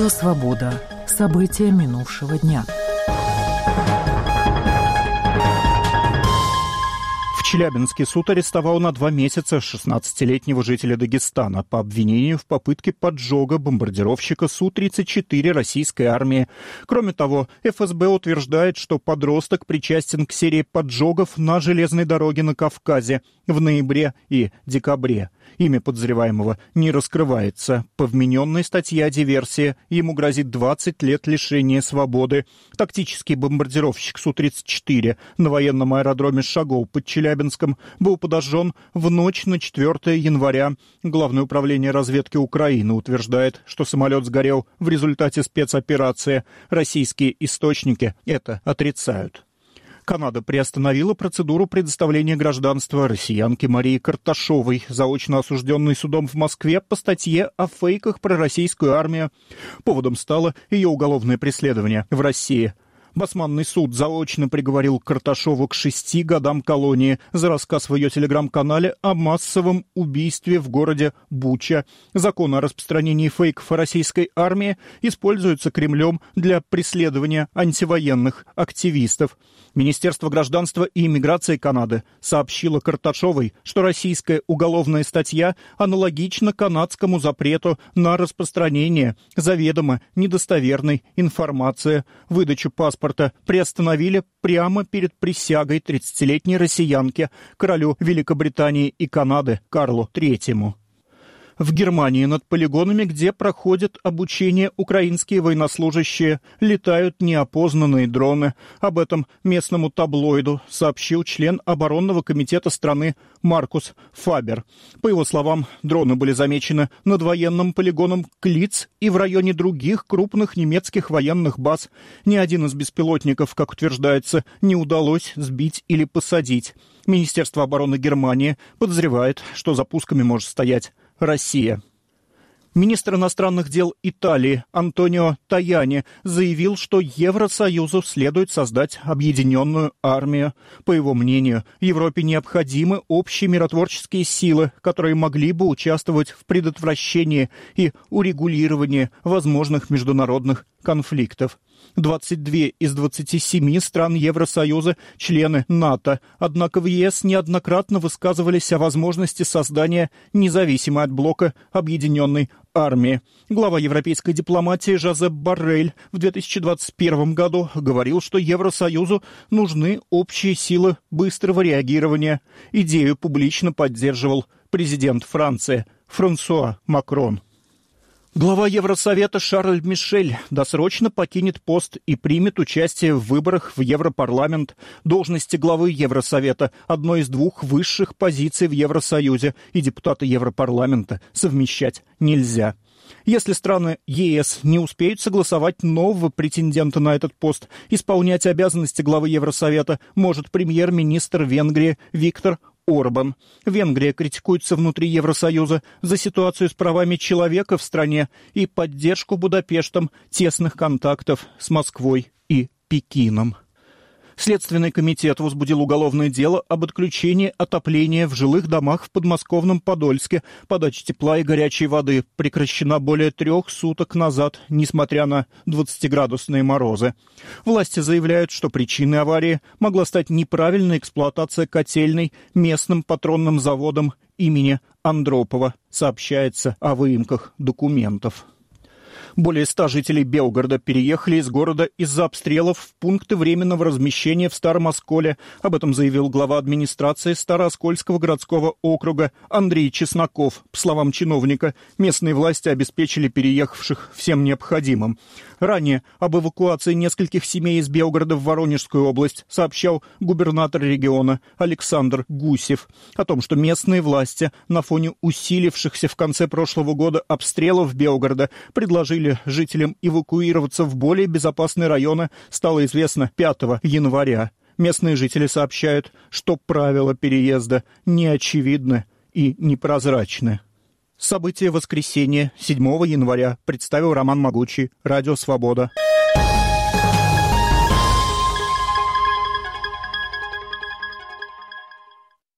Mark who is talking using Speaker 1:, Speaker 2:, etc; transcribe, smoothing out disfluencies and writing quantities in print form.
Speaker 1: Радио «Свобода». События минувшего дня.
Speaker 2: В Челябинске суд арестовал на 2 месяца 16-летнего жителя Дагестана по обвинению в попытке поджога бомбардировщика Су-34 российской армии. Кроме того, ФСБ утверждает, что подросток причастен к серии поджогов на железной дороге на Кавказе в ноябре и декабре. Имя подозреваемого не раскрывается. По вмененной статье о диверсии ему грозит 20 лет лишения свободы. Тактический бомбардировщик Су-34 на военном аэродроме Шагол под Челябинском был подожжен в ночь на 4 января. Главное управление разведки Украины утверждает, что самолет сгорел в результате спецоперации. Российские источники это отрицают. Канада приостановила процедуру предоставления гражданства россиянке Марии Карташовой, заочно осужденной судом в Москве по статье о фейках про российскую армию. Поводом стало ее уголовное преследование в России. Басманный суд заочно приговорил Карташову к 6 годам колонии за рассказ в ее телеграм-канале о массовом убийстве в городе Буча. Закон о распространении фейков о российской армии используется Кремлем для преследования антивоенных активистов. Министерство гражданства и иммиграции Канады сообщило Карташовой, что российская уголовная статья аналогична канадскому запрету на распространение заведомо недостоверной информации. Выдачу паспорта приостановили прямо перед присягой 30-летней россиянки, королю Великобритании и Канады Карлу III. В Германии над полигонами, где проходят обучение украинские военнослужащие, летают неопознанные дроны. Об этом местному таблоиду сообщил член оборонного комитета страны Маркус Фабер. По его словам, дроны были замечены над военным полигоном Клиц и в районе других крупных немецких военных баз. Ни один из беспилотников, как утверждается, не удалось сбить или посадить. Министерство обороны Германии подозревает, что за пусками может стоять Россия. Министр иностранных дел Италии Антонио Таяни заявил, что Евросоюзу следует создать объединенную армию. По его мнению, Европе необходимы общие миротворческие силы, которые могли бы участвовать в предотвращении и урегулировании возможных международных конфликтов. 22 из 27 стран Евросоюза – члены НАТО, однако в ЕС неоднократно высказывались о возможности создания независимой от блока объединенной армии. Глава европейской дипломатии Жозеп Боррель в 2021 году говорил, что Евросоюзу нужны общие силы быстрого реагирования. Идею публично поддерживал президент Франции Франсуа Макрон. Глава Евросовета Шарль Мишель досрочно покинет пост и примет участие в выборах в Европарламент. Должности главы Евросовета – одной из 2 высших позиций в Евросоюзе, и депутата Европарламента совмещать нельзя. Если страны ЕС не успеют согласовать нового претендента на этот пост, исполнять обязанности главы Евросовета может премьер-министр Венгрии Виктор Орбан. Венгрия критикуется внутри Евросоюза за ситуацию с правами человека в стране и поддержку Будапештом тесных контактов с Москвой и Пекином. Следственный комитет возбудил уголовное дело об отключении отопления в жилых домах в подмосковном Подольске. Подача тепла и горячей воды прекращена более 3 суток назад, несмотря на 20-градусные морозы. Власти заявляют, что причиной аварии могла стать неправильная эксплуатация котельной местным патронным заводом имени Андропова. Сообщается о выемках документов. Более 100 жителей Белгорода переехали из города из-за обстрелов в пункты временного размещения в Старом Осколе. Об этом заявил глава администрации Старооскольского городского округа Андрей Чесноков. По словам чиновника, местные власти обеспечили переехавших всем необходимым. Ранее об эвакуации нескольких семей из Белгорода в Воронежскую область сообщал губернатор региона Александр Гусев. О том, что местные власти на фоне усилившихся в конце прошлого года обстрелов Белгорода предложили жителям эвакуироваться в более безопасные районы, стало известно 5 января. Местные жители сообщают, что правила переезда неочевидны и непрозрачны. События воскресенья 7 января представил Роман Могучий, Радио «Свобода».